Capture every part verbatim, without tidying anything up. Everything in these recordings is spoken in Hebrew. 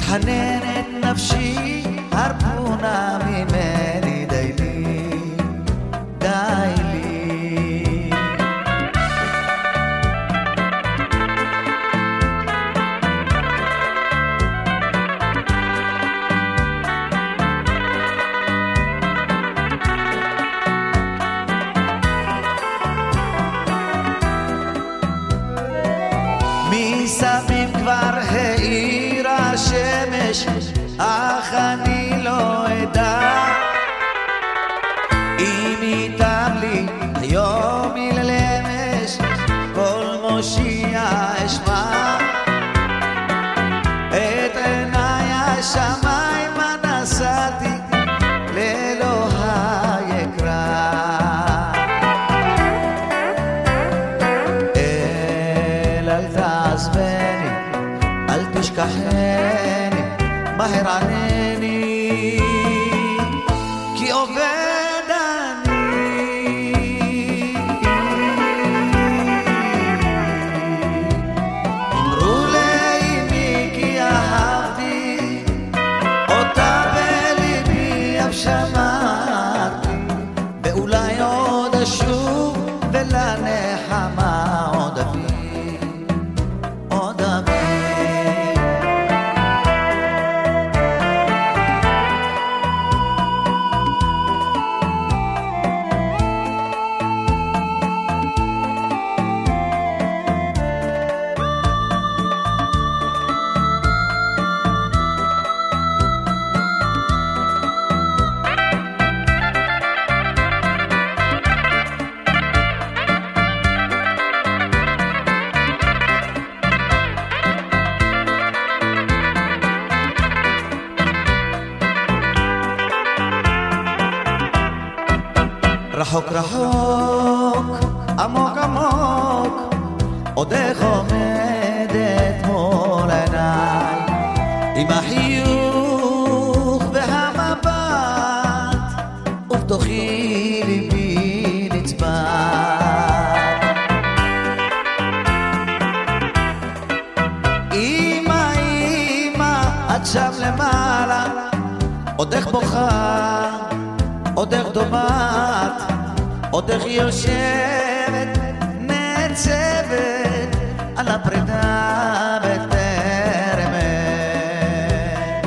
מתחננת נפשי, הרפונה ממני, די לי, די לי. מסביב כבר האירה השמש, אך אני לא אדע אם ייתם לי היום ילמש, כל מושיע אשמע את עיניי השמיימה נשאתי לאלוהי אקרא. אל אל תעזבני, אל תשכחני, מהר ענני, כי עובד אני. אמרו לאמי כי אהבתי אותה בליבי, אף שמעתי ואולי עוד אשוב ולנחמה עוד אביא, עוד אביא. רחוק רחוק, עמוק עמוק, עוד איך עומדת מול עיניי, עם החיוך והמבט, ובתוכי ליבי נצבט. אמא, אמא, את שם למעלה, עוד איך בוכה, עוד איך דומעת, עוד איך יושבת, נצבת על הפרידה בטרם עת.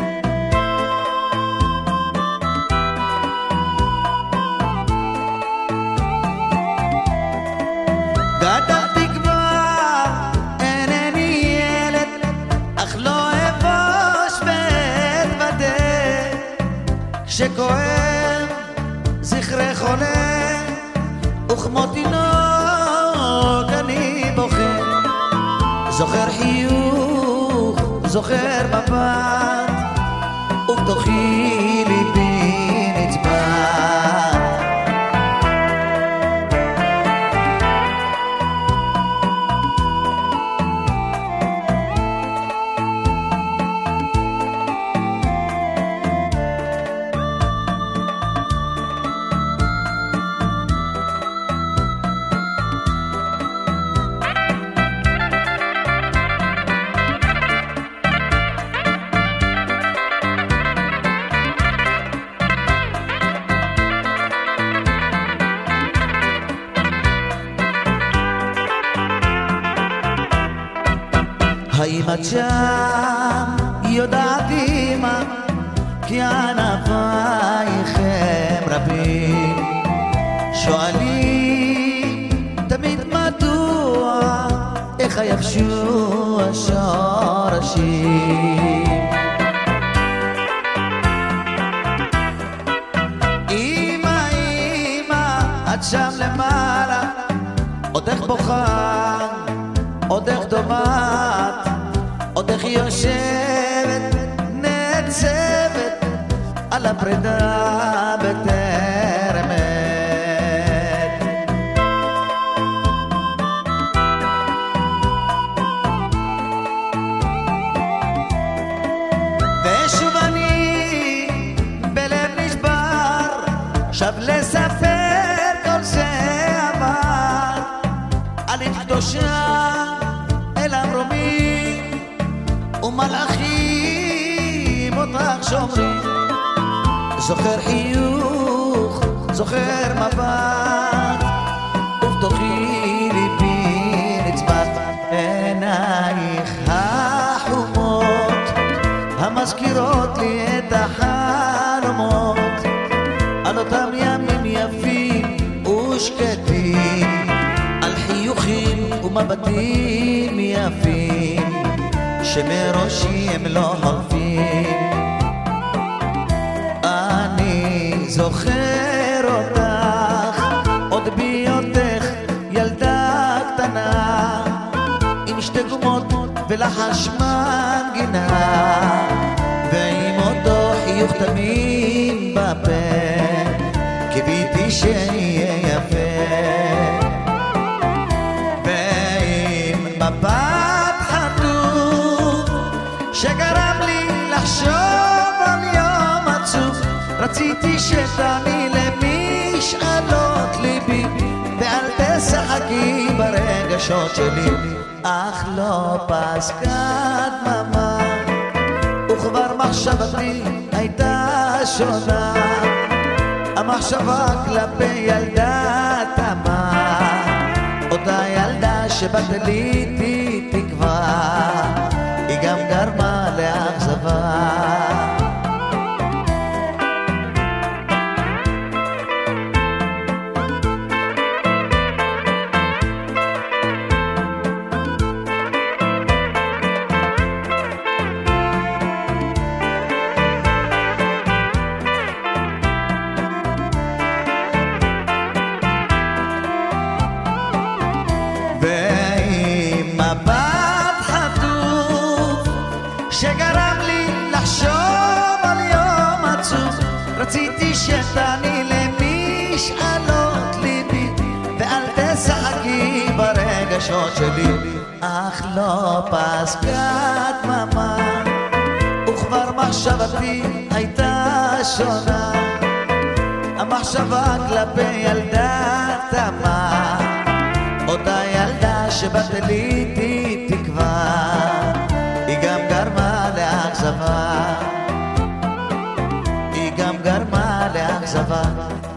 גדלתי כבר, אינני ילד, אך לא אבוש ואתוודה, כשכואב זכרי חולה וכמו תינוק אני בוכה, זוכר חיוך, זוכר מבט, ובתוכי ליבי נצבט. האם את שם יודעת אמא, כי ענפייך הם רבים, שואלים תמיד מדוע, איך היבשו השורשים. אמא, אמא, את שם למעלה, עוד איך בוכה, עוד איך דומעת, עוד איך יושבת, נצבת על הפרידה בטרם עת. ושוב אני בלב נשבר, שב לספר כל שעבר, על קדושה אל המרומים ומלאכים כך שומרים. זוכר חיוך, זוכר מבט, ובתוכי ליבי נצבט. עינייך החומות המזכירות לי את החלומות על אותם ימים יפים ושקטים, על חיוכים ומבטים יפים שמראשי הם לא חולפים. אני זוכר אותך עוד בהיותך ילדה קטנה, עם שתי גומות ולחש מנגינה, ועם אותו חיוך תמים בפה, קיוויתי שיהיה יפה. ועם מבט חטוף שגרם לי לחשוב על יום עצוב, רציתי שתעני למשאלות ליבי ואל תשחקי ברגשות שלי. אך לא פסקה דממה וכבר מחשבתי הייתה שונה, המחשבה כלפי ילדה תמה, אותה ילדה שבתליתי תקווה, היא גם גרמה לאכזבה. ועם מבט חטוף שגרם לי לחשוב על יום עצוב, רציתי שתעני למשאלות ליבי ואל תשחקי ברגשות שלי. אך לא פסקה דממה וכבר מחשבתי הייתה שונה, המחשבה כלפי ילדה תמה, אותה ילדה שבתליתי תקווה, היא גם גרמה לאכזבה, היא גם גרמה לאכזבה.